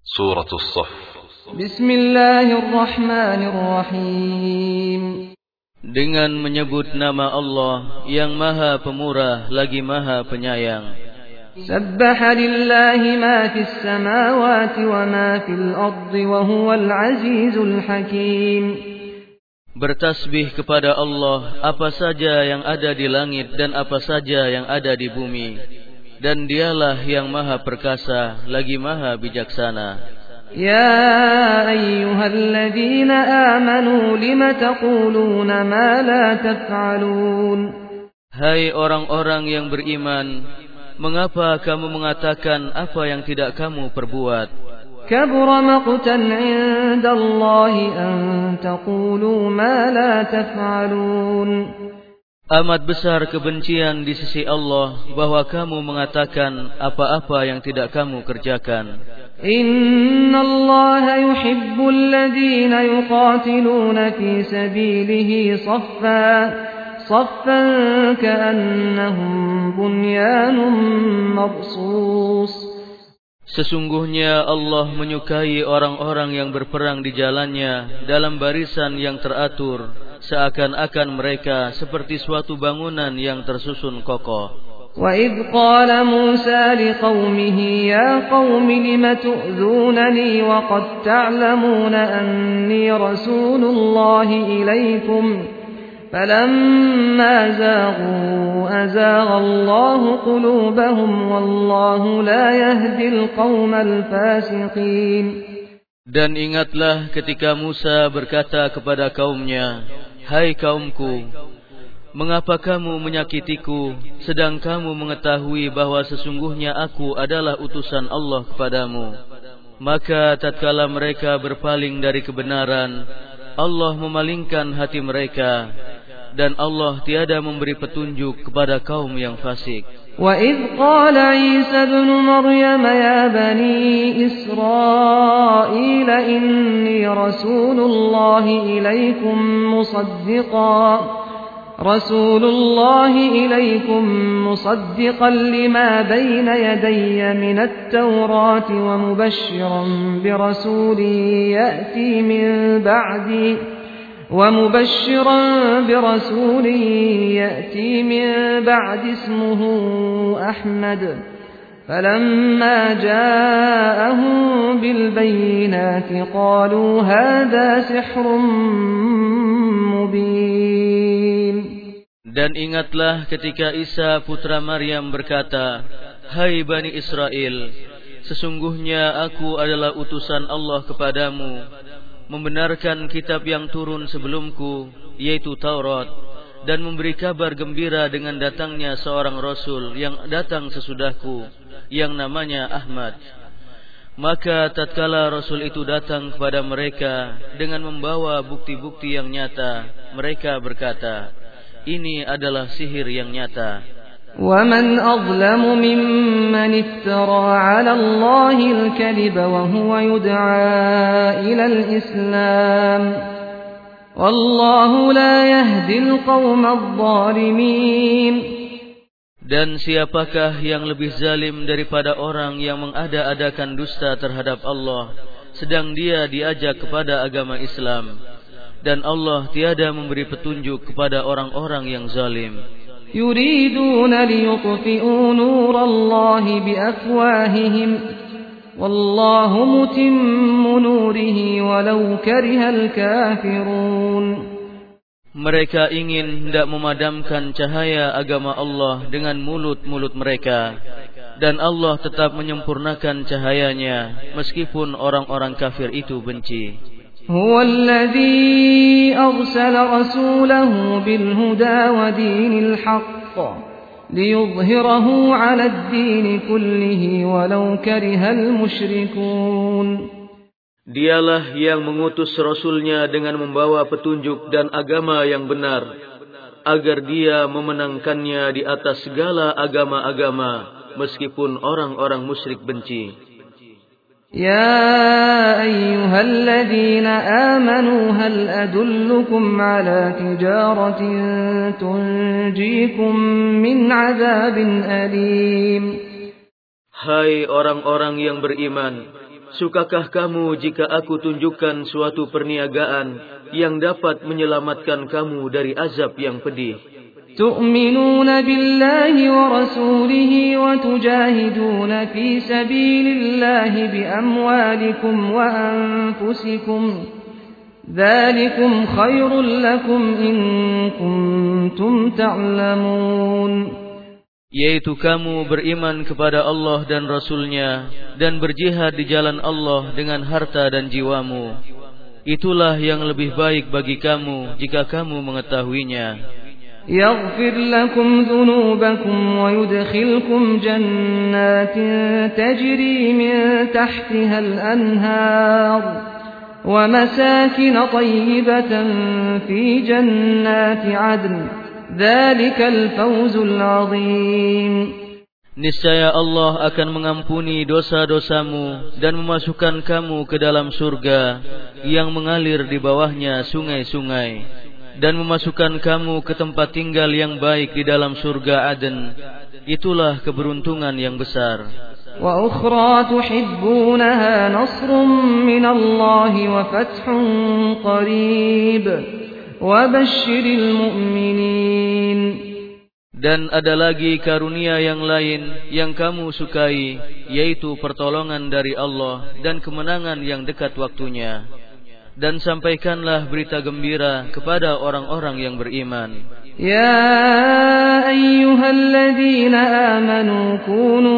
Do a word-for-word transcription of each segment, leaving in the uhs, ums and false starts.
Surah As-Saff. Bismillahirrahmanirrahim. Dengan menyebut nama Allah yang Maha Pemurah lagi Maha Penyayang. Sabbaha lillahi ma fis samawati wa ma fil ardi wa huwal azizul hakim. Bertasbih kepada Allah apa saja yang ada di langit dan apa saja yang ada di bumi. Dan dialah yang Maha Perkasa lagi Maha Bijaksana. Ya ayyuhalladzina amanu lima taquluna ma la taf'alun. Hai orang-orang yang beriman, mengapa kamu mengatakan apa yang tidak kamu perbuat? Kabura maqtan 'indallahi an taqulu ma la taf'alun. Amat besar kebencian di sisi Allah bahwa kamu mengatakan apa-apa yang tidak kamu kerjakan. Innallaha yuhibbul ladzina yuqatiluna fi sabilihi saffan saffan ka'annahum bunyanun marsus. Sesungguhnya Allah menyukai orang-orang yang berperang di jalannya dalam barisan yang teratur, seakan-akan mereka seperti suatu bangunan yang tersusun kokoh. Wa idh qala Musa liqaumihi ya qaumi lima tu'dhunani wa qad ta'lamuna anni rasulullahi ilaikum falamma zaghu azagha Allahu qulubahum wallahu la yahdil qaumal fasiqin. Dan ingatlah ketika Musa berkata kepada kaumnya, hai kaumku, mengapa kamu menyakitiku, sedang kamu mengetahui bahawa sesungguhnya aku adalah utusan Allah kepadamu. Maka tatkala mereka berpaling dari kebenaran, Allah memalingkan hati mereka, dan Allah tiada memberi petunjuk kepada kaum yang fasik. وَإِذْ قَالَ عِيسَى ابْنُ مَرْيَمَ يَا بَنِي إِسْرَائِيلَ إِنِّي رَسُولُ اللَّهِ إِلَيْكُمْ مُصَدِّقًا رَسُولُ اللَّهِ إِلَيْكُمْ مُصَدِّقًا لِمَا بَيْنَ يَدَيَّ مِنَ التَّوْرَاةِ وَمُبَشِّرًا بِرَسُولٍ يَأْتِي مِن بَعْدِي ومبشرا برسول يأتي من بعد اسمه أحمد فلما جاءهم بالبينات قالوا هذا سحر مبين. Dan ingatlah ketika Isa putra Maryam berkata, hai Bani Israel, sesungguhnya aku adalah utusan Allah kepadamu, membenarkan kitab yang turun sebelumku, yaitu Taurat, dan memberi kabar gembira dengan datangnya seorang Rasul yang datang sesudahku, yang namanya Ahmad. Maka tatkala Rasul itu datang kepada mereka dengan membawa bukti-bukti yang nyata, mereka berkata, ini adalah sihir yang nyata. وَمَنْ أَظْلَمُ مِمَّنِ افْتَرَى عَلَى اللَّهِ الْكَذِبَ وَهُوَ يُدْعَى إِلَى الْإِسْلَامِ وَاللَّهُ لَا يَهْدِي الْقَوْمَ الظَّالِمِينَ. Dan siapakah yang lebih zalim daripada orang yang mengada-adakan dusta terhadap Allah, sedang dia diajak kepada agama Islam, dan Allah tiada memberi petunjuk kepada orang-orang yang zalim. يريدون ليطفئوا نور الله بأفواههم والله متم نوره ولو كره الكافرون. Mereka ingin hendak memadamkan cahaya agama Allah dengan mulut-mulut mereka, dan Allah tetap menyempurnakan cahayanya meskipun orang-orang kafir itu benci. هو الذي أرسل رسوله بالهدى ودين الحق ليظهره على الدين كله ولو كره المشركون. Dialah yang mengutus Rasulnya dengan membawa petunjuk dan agama yang benar, agar dia memenangkannya di atas segala agama-agama, meskipun orang-orang musyrik benci. يا أيها الذين آمنوا هل أدلكم على تجارة تنجيكم من عذاب أليم. Hai orang-orang yang beriman, sukakah kamu jika aku tunjukkan suatu perniagaan yang dapat menyelamatkan kamu dari azab yang pedih? Tu'minuna billahi wa rasulihi wa tujahiduna fi sabilillahi bi amwalikum wa anfusikum. Dzalikum khairul lakum in kuntum ta'lamun. Yaitu kamu beriman kepada Allah dan Rasul-Nya dan berjihad di jalan Allah dengan harta dan jiwamu. Itulah yang lebih baik bagi kamu jika kamu mengetahuinya. Yaghfir lakum dhunubakum wa yudkhilkum jannatin tajri min tahtiha al-anhar wa masakin tayyibatan fi jannati 'adn. Dzalikal fawzul 'azim. Niscaya Allah akan mengampuni dosa-dosamu dan memasukkan kamu ke dalam surga yang mengalir di bawahnya sungai-sungai, dan memasukkan kamu ke tempat tinggal yang baik di dalam surga Aden. Itulah keberuntungan yang besar. Wa ukhra tuhibbunaha nasrun minallahi wa fathun qarib. Wabashshiril mu'minin. Dan ada lagi karunia yang lain yang kamu sukai, yaitu pertolongan dari Allah dan kemenangan yang dekat waktunya. Dan sampaikanlah berita gembira kepada orang-orang yang beriman. Ya ayyuhalladzina amanu kunu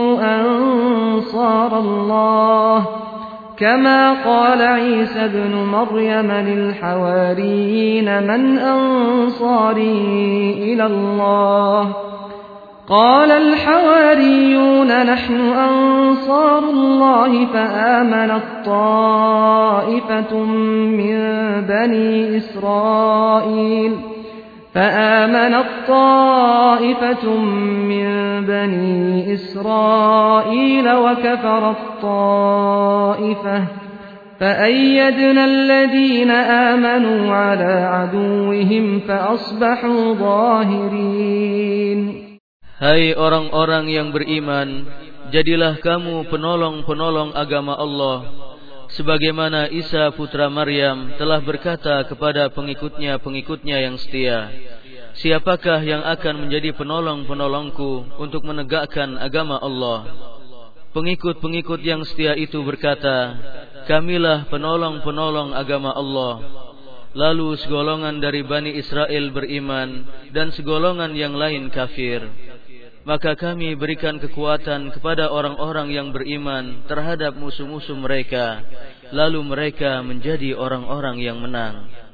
ansarallah كما قال عيسى ابن مريم للحواريين من أنصاري إلى الله قال الحواريون نحن أنصار الله فآمنت طائفة من بني إسرائيل فآمنت طائفة من بني إسرائيل وكفرت طائفة فأيدنا الذين آمنوا على عدوهم فأصبحوا ظاهرين. Hai orang-orang yang beriman, jadilah kamu penolong-penolong agama Allah, sebagaimana Isa putra Maryam telah berkata kepada pengikutnya-pengikutnya yang setia, siapakah yang akan menjadi penolong-penolongku untuk menegakkan agama Allah? Pengikut-pengikut yang setia itu berkata, kamilah penolong-penolong agama Allah. Lalu segolongan dari Bani Israel beriman dan segolongan yang lain kafir. Maka kami berikan kekuatan kepada orang-orang yang beriman terhadap musuh-musuh mereka, lalu mereka menjadi orang-orang yang menang.